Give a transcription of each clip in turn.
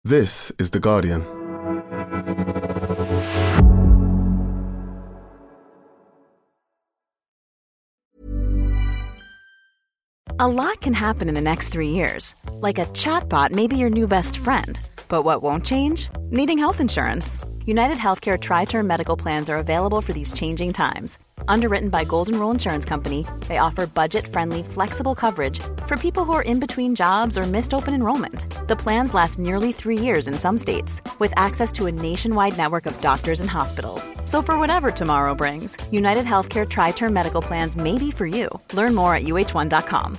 This is The Guardian. A lot can happen in the next 3 years. Like a chatbot may be your new best friend. But what won't change? Needing health insurance. United Healthcare Tri-Term Medical Plans are available for these changing times. Underwritten by Golden Rule Insurance Company, they offer budget-friendly, flexible coverage for people who are in between jobs or missed open enrollment. The plans last nearly 3 years in some states, with access to a nationwide network of doctors and hospitals. So for whatever tomorrow brings, United Healthcare Tri-Term Medical Plans may be for you. Learn more at uh1.com.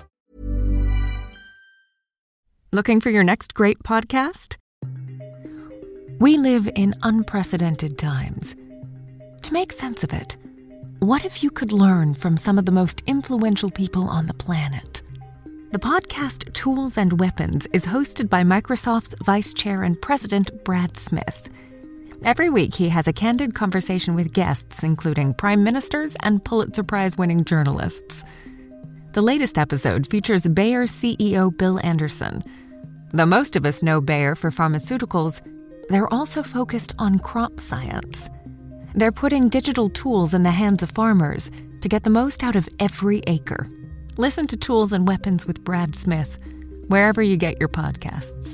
Looking for your next great podcast? We live in unprecedented times. To make sense of it, what if you could learn from some of the most influential people on the planet? The podcast Tools and Weapons is hosted by Microsoft's Vice Chair and President Brad Smith. Every week, he has a candid conversation with guests, including prime ministers and Pulitzer Prize-winning journalists. The latest episode features Bayer CEO Bill Anderson. Though most of us know Bayer for pharmaceuticals, they're also focused on crop science. They're putting digital tools in the hands of farmers to get the most out of every acre. Listen to Tools and Weapons with Brad Smith, wherever you get your podcasts.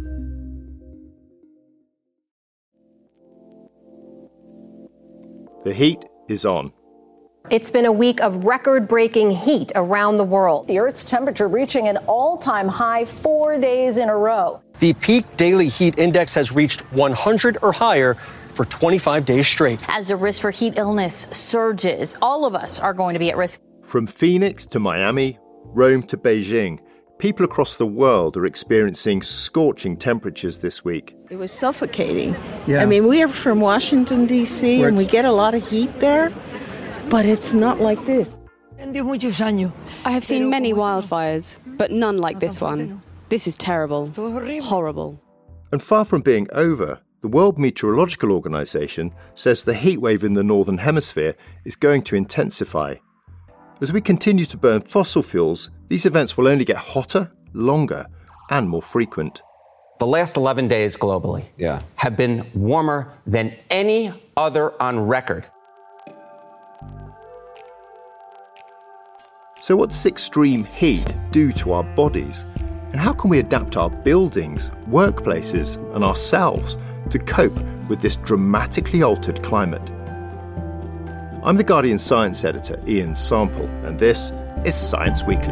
The heat is on. It's been a week of record-breaking heat around the world. The Earth's temperature reaching an all-time high 4 days in a row. The peak daily heat index has reached 100 or higher for 25 days straight. As the risk for heat illness surges, all of us are going to be at risk. From Phoenix to Miami, Rome to Beijing, people across the world are experiencing scorching temperatures this week. It was suffocating. Yeah. I mean, we are from Washington, D.C., and we get a lot of heat there, but it's not like this. I have seen many wildfires, but none like this one. This is terrible. Horrible. And far from being over, the World Meteorological Organization says the heatwave in the Northern Hemisphere is going to intensify. As we continue to burn fossil fuels, these events will only get hotter, longer, and more frequent. The last 11 days globally have been warmer than any other on record. So what does extreme heat do to our bodies? And how can we adapt our buildings, workplaces, and ourselves to cope with this dramatically altered climate? I'm The Guardian science editor, Ian Sample, and this is Science Weekly.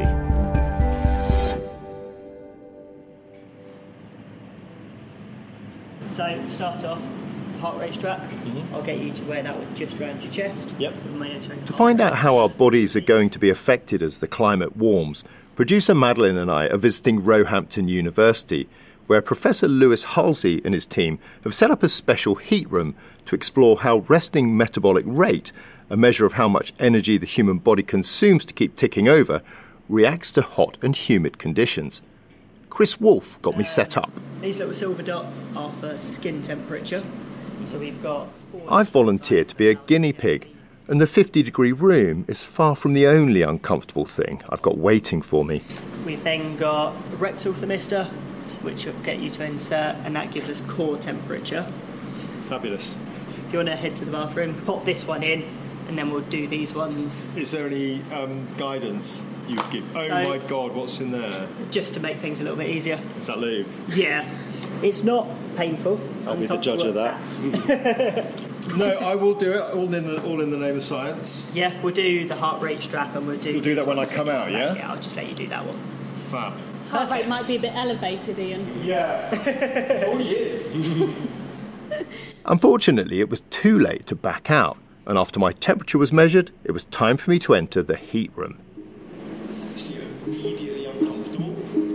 So, start off, heart rate strap. I'll get you to wear that just around your chest. To find out how our bodies are going to be affected as the climate warms, producer Madeline and I are visiting Roehampton University, where Professor Lewis Halsey and his team have set up a special heat room to explore how resting metabolic rate, a measure of how much energy the human body consumes to keep ticking over, reacts to hot and humid conditions. Chris Wolfe got me set up. These little silver dots are for skin temperature. So we've got... I've volunteered to be a guinea pig, and the 50-degree room is far from the only uncomfortable thing I've got waiting for me. We've then got a rectal thermistor, which will get you to insert, and that gives us core temperature. Fabulous. If you want to head to the bathroom, pop this one in, and then we'll do these ones. Is there any guidance you give? Oh my God, what's in there? Just to make things a little bit easier. Is that lube? Yeah. It's not painful. I'll be the judge of that. No, I will do it, all in the name of science. Yeah, we'll do the heart rate strap, and we'll do that when I come out, yeah? Yeah, I'll just let you do that one. Fab. Heart rate might be a bit elevated, Ian. Yeah. Oh, he is. Unfortunately, it was too late to back out, and after my temperature was measured, it was time for me to enter the heat room. It's actually immediately uncomfortable.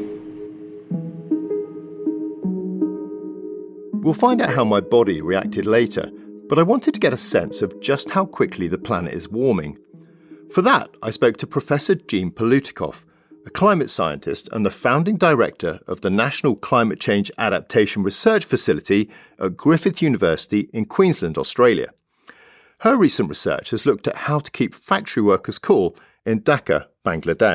We'll find out how my body reacted later, but I wanted to get a sense of just how quickly the planet is warming. For that, I spoke to Professor Jean Palutikof, a climate scientist and the founding director of the National Climate Change Adaptation Research Facility at Griffith University in Queensland, Australia. Her recent research has looked at how to keep factory workers cool in Dhaka, Bangladesh.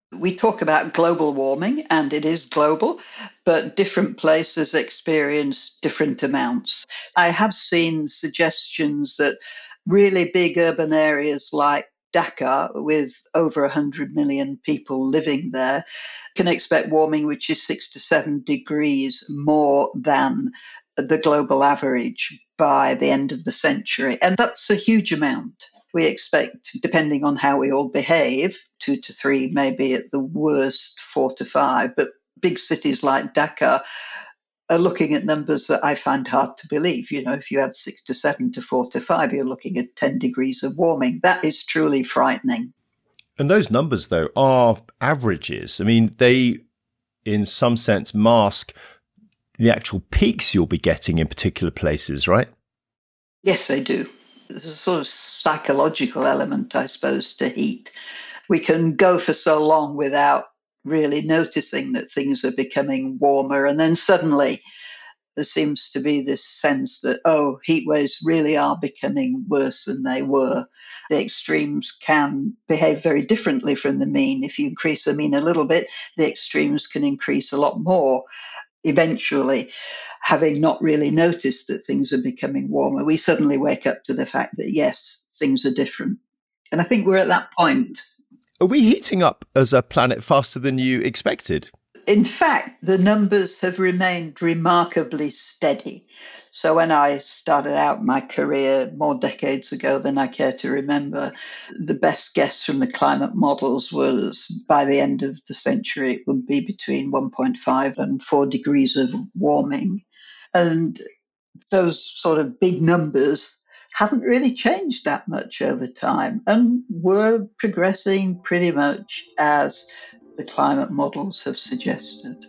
We talk about global warming, and it is global, but different places experience different amounts. I have seen suggestions that really big urban areas like Dhaka, with over 100 million people living there, can expect warming which is 6 to 7 degrees more than the global average by the end of the century. And that's a huge amount. We expect, depending on how we all behave, 2 to 3, maybe at the worst 4 to 5. But big cities like Dhaka are looking at numbers that I find hard to believe. You know, if you add 6 to 7 to 4 to 5, you're looking at 10 degrees of warming. That is truly frightening. And those numbers, though, are averages. I mean, they, in some sense, mask the actual peaks you'll be getting in particular places, right? Yes, they do. There's a sort of psychological element, I suppose, to heat. We can go for so long without really noticing that things are becoming warmer. And then suddenly there seems to be this sense that, oh, heat waves really are becoming worse than they were. The extremes can behave very differently from the mean. If you increase the mean a little bit, the extremes can increase a lot more. Eventually, having not really noticed that things are becoming warmer, we suddenly wake up to the fact that, yes, things are different. And I think we're at that point. Are we heating up as a planet faster than you expected? In fact, the numbers have remained remarkably steady. So when I started out my career more decades ago than I care to remember, the best guess from the climate models was by the end of the century, it would be between 1.5 and 4 degrees of warming. And those sort of big numbers haven't really changed that much over time. And we're progressing pretty much as the climate models have suggested.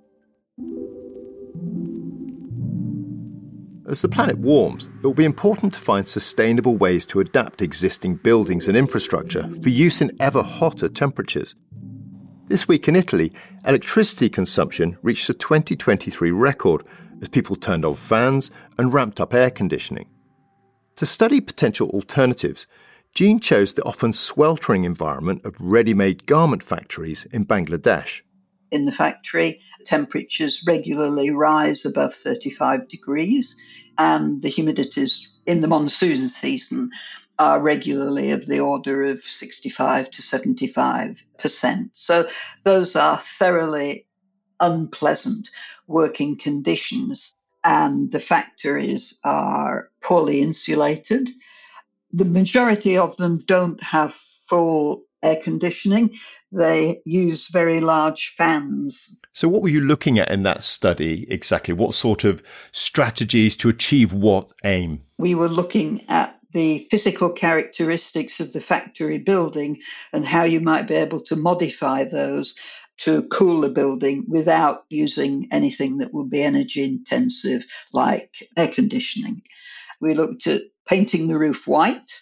As the planet warms, it will be important to find sustainable ways to adapt existing buildings and infrastructure for use in ever hotter temperatures. This week in Italy, electricity consumption reached a 2023 record as people turned on fans and ramped up air conditioning. To study potential alternatives, Jean chose the often sweltering environment of ready-made garment factories in Bangladesh. In the factory, temperatures regularly rise above 35 degrees, and the humidities in the monsoon season are regularly of the order of 65 to 75%. So those are thoroughly unpleasant working conditions, and the factories are poorly insulated. The majority of them don't have full air conditioning. They use very large fans. So what were you looking at in that study exactly? What sort of strategies to achieve what aim? We were looking at the physical characteristics of the factory building and how you might be able to modify those to cool the building without using anything that would be energy intensive, like air conditioning. We looked at painting the roof white,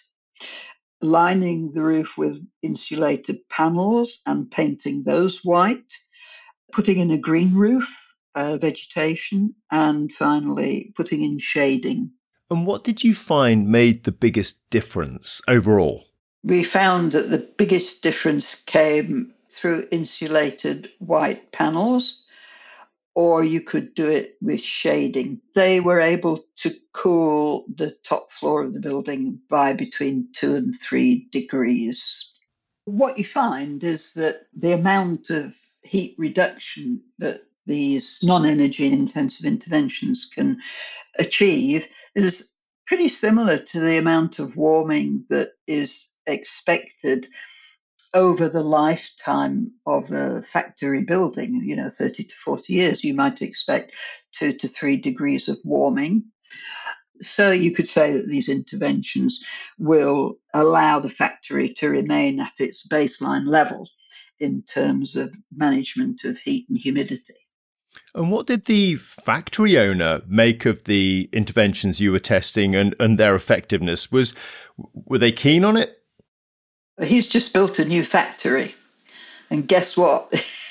lining the roof with insulated panels and painting those white, putting in a green roof, vegetation, and finally putting in shading. And what did you find made the biggest difference overall? We found that the biggest difference came through insulated white panels, or you could do it with shading. They were able to cool the top floor of the building by between 2 and 3 degrees. What you find is that the amount of heat reduction that these non-energy intensive interventions can achieve is pretty similar to the amount of warming that is expected over the lifetime of a factory building, 30 to 40 years, you might expect 2 to 3 degrees of warming. So you could say that these interventions will allow the factory to remain at its baseline level in terms of management of heat and humidity. And what did the factory owner make of the interventions you were testing and their effectiveness? Were they keen on it? He's just built a new factory. And guess what?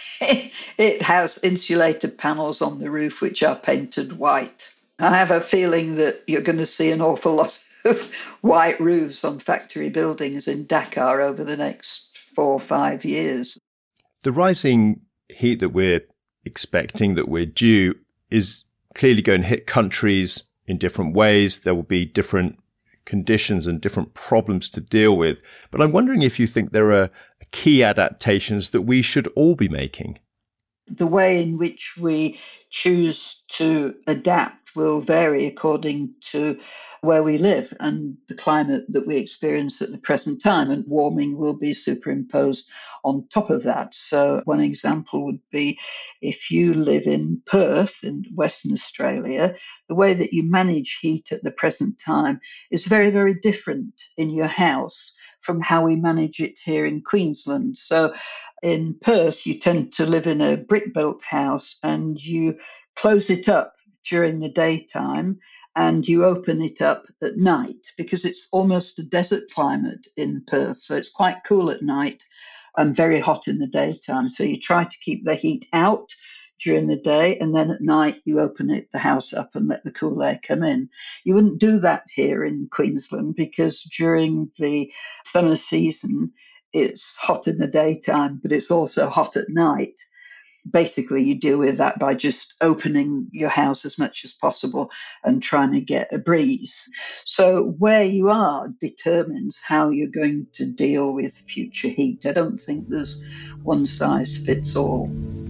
It has insulated panels on the roof which are painted white. I have a feeling that you're going to see an awful lot of white roofs on factory buildings in Dhaka over the next 4 or 5 years. The rising heat that we're expecting, that we're due, is clearly going to hit countries in different ways. There will be different conditions and different problems to deal with. But I'm wondering if you think there are key adaptations that we should all be making. The way in which we choose to adapt will vary according to where we live and the climate that we experience at the present time, and warming will be superimposed on top of that. So one example would be if you live in Perth in Western Australia, the way that you manage heat at the present time is very, very different in your house from how we manage it here in Queensland. So in Perth, you tend to live in a brick-built house and you close it up during the daytime and you open it up at night because it's almost a desert climate in Perth. So it's quite cool at night and very hot in the daytime. So you try to keep the heat out during the day, and then at night you open the house up and let the cool air come in. You wouldn't do that here in Queensland because during the summer season, it's hot in the daytime, but it's also hot at night. Basically, you deal with that by just opening your house as much as possible and trying to get a breeze. So where you are determines how you're going to deal with future heat. I don't think there's one size fits all.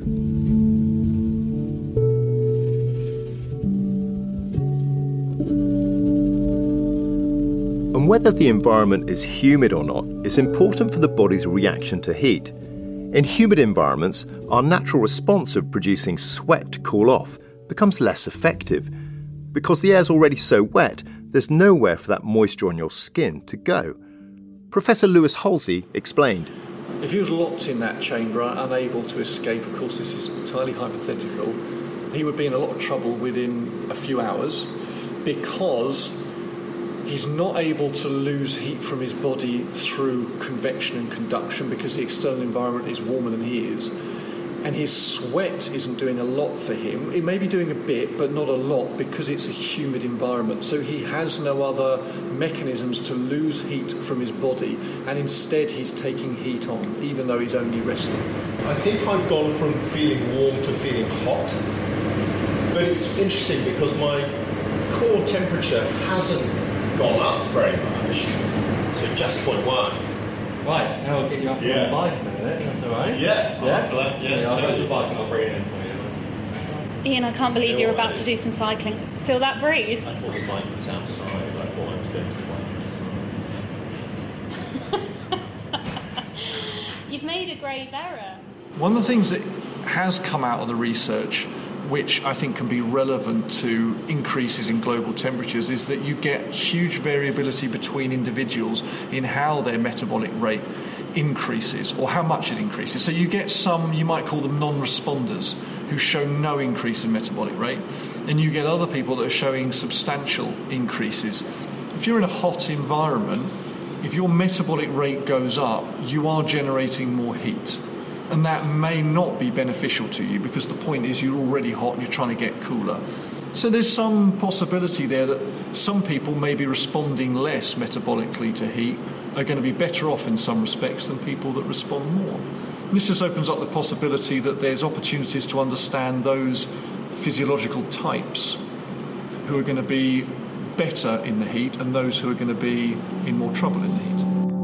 And whether the environment is humid or not is important for the body's reaction to heat. In humid environments, our natural response of producing sweat to cool off becomes less effective. Because the air's already so wet, there's nowhere for that moisture on your skin to go. Professor Lewis Halsey explained. If he was locked in that chamber, unable to escape, of course this is entirely hypothetical, he would be in a lot of trouble within a few hours because he's not able to lose heat from his body through convection and conduction because the external environment is warmer than he is. And his sweat isn't doing a lot for him. It may be doing a bit, but not a lot because it's a humid environment. So he has no other mechanisms to lose heat from his body. And instead he's taking heat on, even though he's only resting. I think I've gone from feeling warm to feeling hot. But it's interesting because my core temperature hasn't gone up very much, so just 0.1. Right, now I'll get you up on the bike in a minute, that's alright? Yeah, I'll go to the bike and I'll bring it in for you. Ian, I can't believe you're about to do some cycling. Feel that breeze? I thought the bike was outside, I thought I was going to the bike outside. You've made a grave error. One of the things that has come out of the research, which I think can be relevant to increases in global temperatures, is that you get huge variability between individuals in how their metabolic rate increases or how much it increases. So you get some, you might call them non-responders, who show no increase in metabolic rate, and you get other people that are showing substantial increases. If you're in a hot environment, if your metabolic rate goes up, you are generating more heat. And that may not be beneficial to you because the point is you're already hot and you're trying to get cooler. So there's some possibility there that some people may be responding less metabolically to heat are going to be better off in some respects than people that respond more. This just opens up the possibility that there's opportunities to understand those physiological types who are going to be better in the heat and those who are going to be in more trouble in the heat.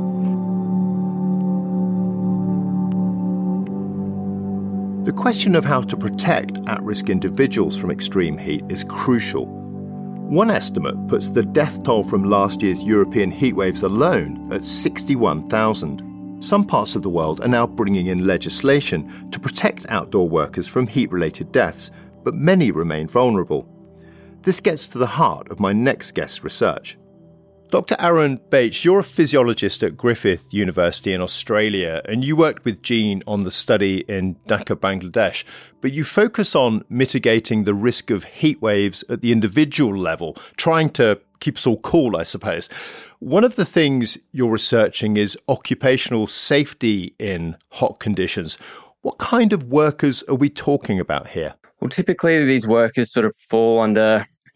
The question of how to protect at-risk individuals from extreme heat is crucial. One estimate puts the death toll from last year's European heatwaves alone at 61,000. Some parts of the world are now bringing in legislation to protect outdoor workers from heat-related deaths, but many remain vulnerable. This gets to the heart of my next guest's research. Dr. Arun Baig, you're a physiologist at Griffith University in Australia, and you worked with Jean on the study in Dhaka, Bangladesh, but you focus on mitigating the risk of heat waves at the individual level, trying to keep us all cool, I suppose. One of the things you're researching is occupational safety in hot conditions. What kind of workers are we talking about here? Well, typically these workers sort of fall under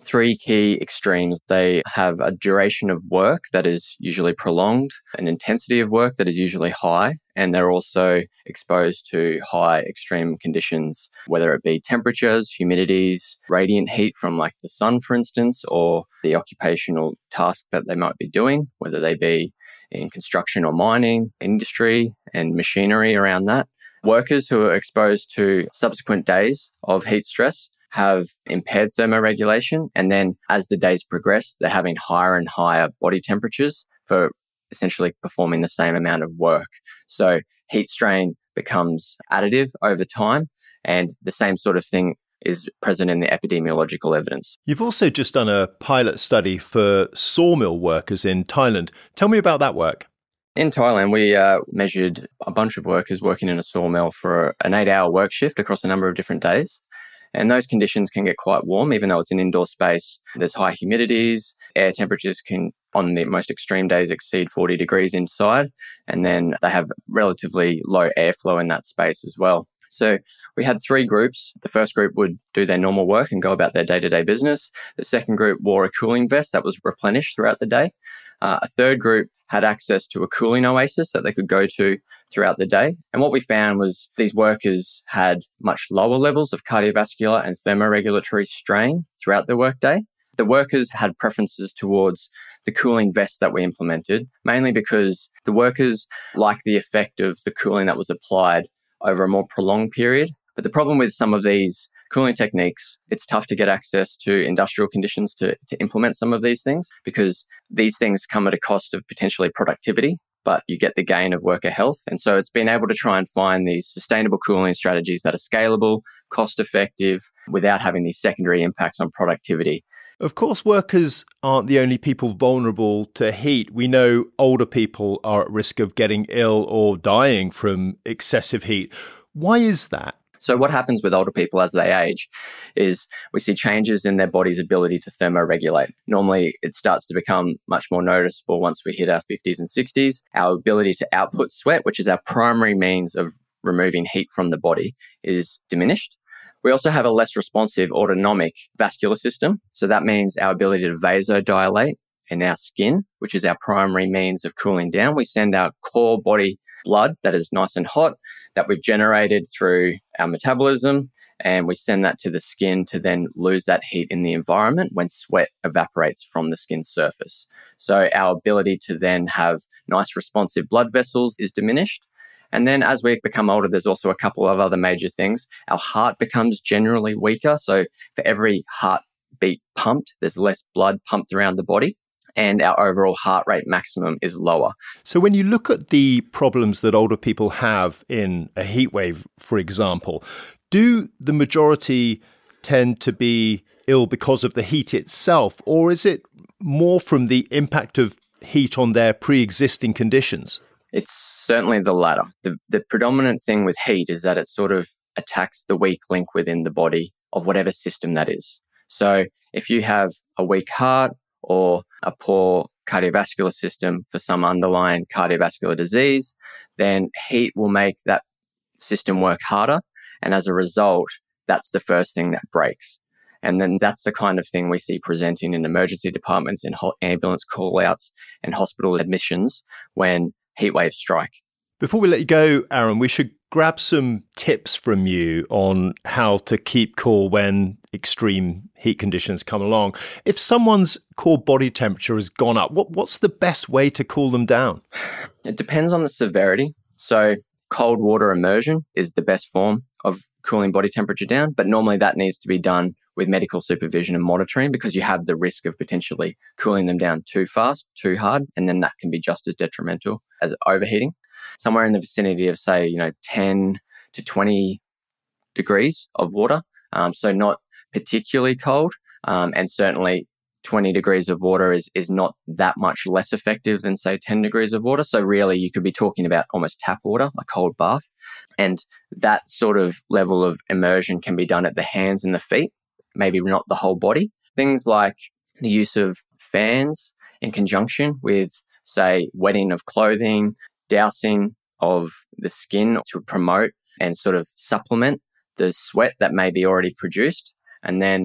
three key extremes. They have a duration of work that is usually prolonged, an intensity of work that is usually high, and they're also exposed to high extreme conditions, whether it be temperatures, humidities, radiant heat from like the sun, for instance, or the occupational task that they might be doing, whether they be in construction or mining, industry and machinery around that. Workers who are exposed to subsequent days of heat stress have impaired thermoregulation, and then as the days progress, they're having higher and higher body temperatures for essentially performing the same amount of work. So heat strain becomes additive over time, and the same sort of thing is present in the epidemiological evidence. You've also just done a pilot study for sawmill workers in Thailand. Tell me about that work. In Thailand, we measured a bunch of workers working in a sawmill for an 8-hour work shift across a number of different days. And those conditions can get quite warm, even though it's an indoor space. There's high humidities. Air temperatures can, on the most extreme days, exceed 40 degrees inside. And then they have relatively low airflow in that space as well. So we had 3 groups. The first group would do their normal work and go about their day-to-day business. The second group wore a cooling vest that was replenished throughout the day. A third group had access to a cooling oasis that they could go to throughout the day. And what we found was these workers had much lower levels of cardiovascular and thermoregulatory strain throughout their workday. The workers had preferences towards the cooling vest that we implemented, mainly because the workers liked the effect of the cooling that was applied over a more prolonged period. But the problem with some of these cooling techniques, it's tough to get access to industrial conditions to implement some of these things, because these things come at a cost of potentially productivity, but you get the gain of worker health. And so it's been able to try and find these sustainable cooling strategies that are scalable, cost-effective, without having these secondary impacts on productivity. Of course, workers aren't the only people vulnerable to heat. We know older people are at risk of getting ill or dying from excessive heat. Why is that? So what happens with older people as they age is we see changes in their body's ability to thermoregulate. Normally, it starts to become much more noticeable once we hit our 50s and 60s. Our ability to output sweat, which is our primary means of removing heat from the body, is diminished. We also have a less responsive autonomic vascular system. So that means our ability to vasodilate in our skin, which is our primary means of cooling down. We send our core body blood that is nice and hot, that we've generated through our metabolism, and we send that to the skin to then lose that heat in the environment when sweat evaporates from the skin surface. So our ability to then have nice responsive blood vessels is diminished. And then as we become older, there's also a couple of other major things. Our heart becomes generally weaker. So for every heartbeat pumped, there's less blood pumped around the body, and our overall heart rate maximum is lower. So when you look at the problems that older people have in a heat wave, for example, do the majority tend to be ill because of the heat itself, or is it more from the impact of heat on their pre-existing conditions? It's certainly the latter. The predominant thing with heat is that it sort of attacks the weak link within the body of whatever system that is. So if you have a weak heart or a poor cardiovascular system for some underlying cardiovascular disease, then heat will make that system work harder. And as a result, that's the first thing that breaks. And then that's the kind of thing we see presenting in emergency departments, in ambulance call-outs and hospital admissions when heat waves strike. Before we let you go, Aaron, we should grab some tips from you on how to keep cool when extreme heat conditions come along. If someone's core body temperature has gone up, what's the best way to cool them down? It depends on the severity. So cold water immersion is the best form of cooling body temperature down, but normally that needs to be done with medical supervision and monitoring, because you have the risk of potentially cooling them down too fast, too hard, and then that can be just as detrimental as overheating. Somewhere in the vicinity of, say, 10 to 20 degrees of water. So not particularly cold. And certainly 20 degrees of water is not that much less effective than, say, 10 degrees of water. So really you could be talking about almost tap water, a cold bath. And that sort of level of immersion can be done at the hands and the feet, maybe not the whole body. Things like the use of fans in conjunction with, say, wetting of clothing, dousing of the skin to promote and sort of supplement the sweat that may be already produced. And then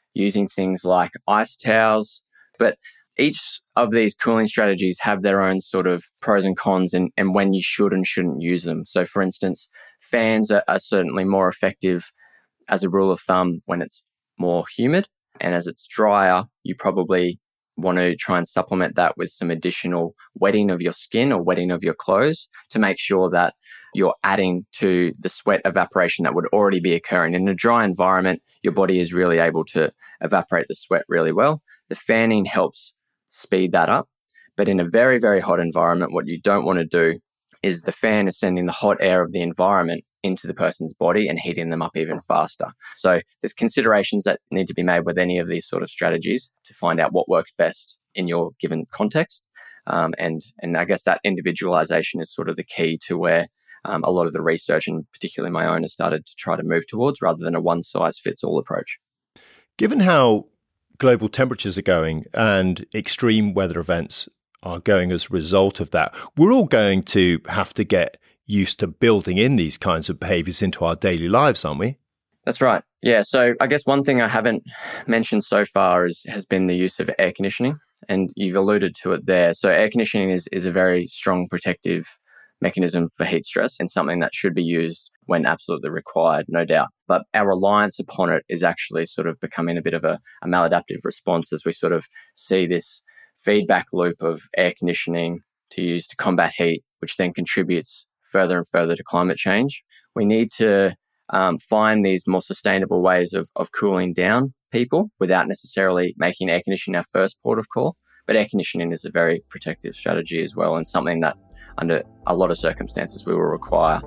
using things like ice towels. But each of these cooling strategies have their own sort of pros and cons and when you should and shouldn't use them. So, for instance, fans are certainly more effective as a rule of thumb when it's more humid. And as it's drier, you probably want to try and supplement that with some additional wetting of your skin or wetting of your clothes to make sure that you're adding to the sweat evaporation that would already be occurring. In a dry environment, your body is really able to evaporate the sweat really well. The fanning helps speed that up. But in a very, very hot environment, what you don't want to do is the fan is sending the hot air of the environment into the person's body and heating them up even faster. So there's considerations that need to be made with any of these sort of strategies to find out what works best in your given context. And I guess that individualization is sort of the key to where a lot of the research, and particularly my own, has started to try to move towards, rather than a one-size-fits-all approach. Given how global temperatures are going and extreme weather events are going as a result of that, we're all going to have to get used to building in these kinds of behaviours into our daily lives, aren't we? That's right. Yeah. So I guess one thing I haven't mentioned so far has been the use of air conditioning, and you've alluded to it there. So air conditioning is a very strong protective mechanism for heat stress and something that should be used when absolutely required, no doubt. But our reliance upon it is actually sort of becoming a bit of a maladaptive response as we sort of see this feedback loop of air conditioning to use to combat heat, which then contributes further and further to climate change. We need to find these more sustainable ways of cooling down people without necessarily making air conditioning our first port of call. But air conditioning is a very protective strategy as well, and something that under a lot of circumstances we will require.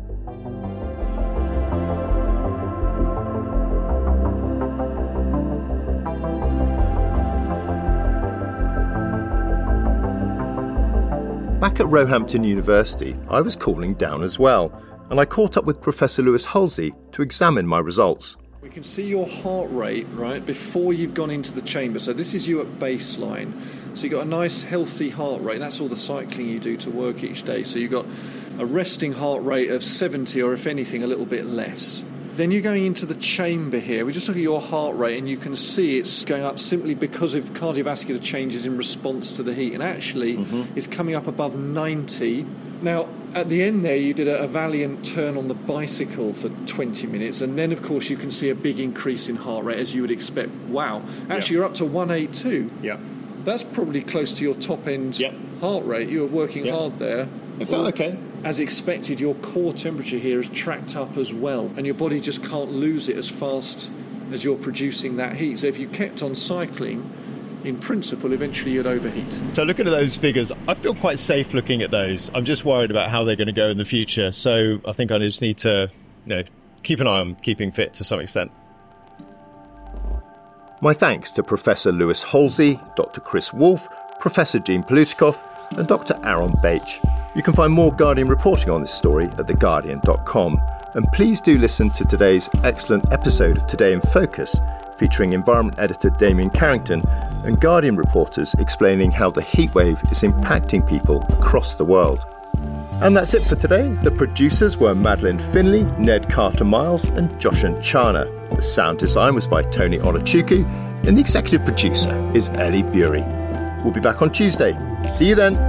Back at Roehampton University, I was cooling down as well, and I caught up with Professor Lewis Halsey to examine my results. We can see your heart rate, right, before you've gone into the chamber. So this is you at baseline. So you've got a nice, healthy heart rate. That's all the cycling you do to work each day. So you've got a resting heart rate of 70, or if anything, a little bit less. Then you're going into the chamber here. We just look at your heart rate and you can see it's going up simply because of cardiovascular changes in response to the heat. And actually, it's coming up above 90. Now, at the end there, you did a valiant turn on the bicycle for 20 minutes. And then, of course, you can see a big increase in heart rate, as you would expect. Wow. Actually, you're up to 182. Yeah. That's probably close to your top-end heart rate. You're working hard there. Okay. As expected, your core temperature here is tracked up as well, and your body just can't lose it as fast as you're producing that heat. So if you kept on cycling, in principle, eventually you'd overheat. So looking at those figures, I feel quite safe looking at those. I'm just worried about how they're going to go in the future. So I think I just need to, keep an eye on keeping fit to some extent. My thanks to Professor Lewis Halsey, Dr. Chris Wolfe, Professor Jean Palutikoff, and Dr. Aaron Bache. You can find more Guardian reporting on this story at theguardian.com. And please do listen to today's excellent episode of Today in Focus, featuring environment editor Damien Carrington and Guardian reporters explaining how the heatwave is impacting people across the world. And that's it for today. The producers were Madeline Finley, Ned Carter-Miles and Joshan Chana. The sound design was by Tony Olochukwu, and the executive producer is Ellie Bury. We'll be back on Tuesday. See you then.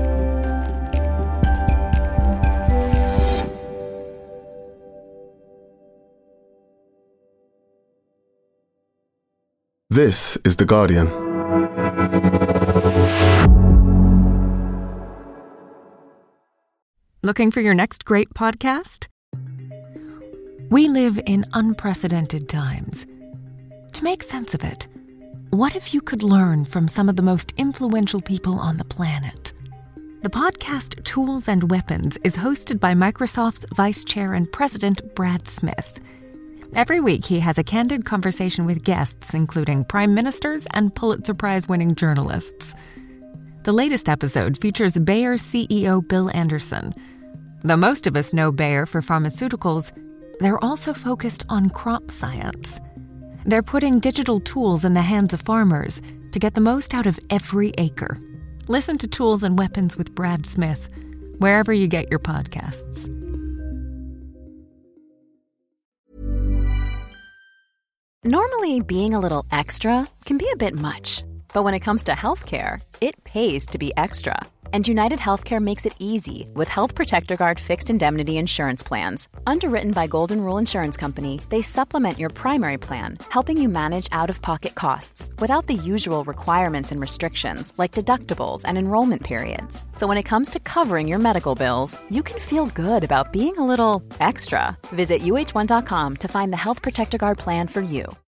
This is The Guardian. Looking for your next great podcast? We live in unprecedented times. To make sense of it, what if you could learn from some of the most influential people on the planet? The podcast Tools and Weapons is hosted by Microsoft's Vice Chair and President Brad Smith. Every week, he has a candid conversation with guests, including prime ministers and Pulitzer Prize-winning journalists. The latest episode features Bayer CEO Bill Anderson. Though most of us know Bayer for pharmaceuticals, they're also focused on crop science. They're putting digital tools in the hands of farmers to get the most out of every acre. Listen to Tools and Weapons with Brad Smith, wherever you get your podcasts. Normally, being a little extra can be a bit much. But when it comes to healthcare, it pays to be extra. And United Healthcare makes it easy with Health Protector Guard fixed indemnity insurance plans. Underwritten by Golden Rule Insurance Company, they supplement your primary plan, helping you manage out-of-pocket costs without the usual requirements and restrictions like deductibles and enrollment periods. So when it comes to covering your medical bills, you can feel good about being a little extra. Visit UH1.com to find the Health Protector Guard plan for you.